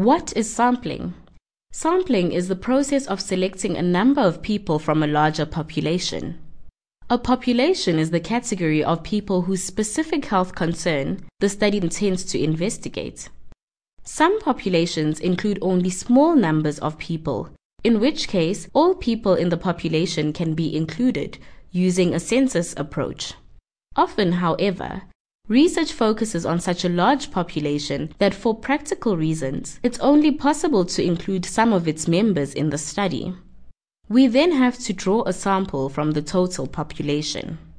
What is sampling? Sampling is the process of selecting a number of people from a larger population. A population is the category of people whose specific health concern the study intends to investigate. Some populations include only small numbers of people, in which case all people in the population can be included using a census approach. Often, however, research focuses on such a large population that for practical reasons, it's only possible to include some of its members in the study. We then have to draw a sample from the total population.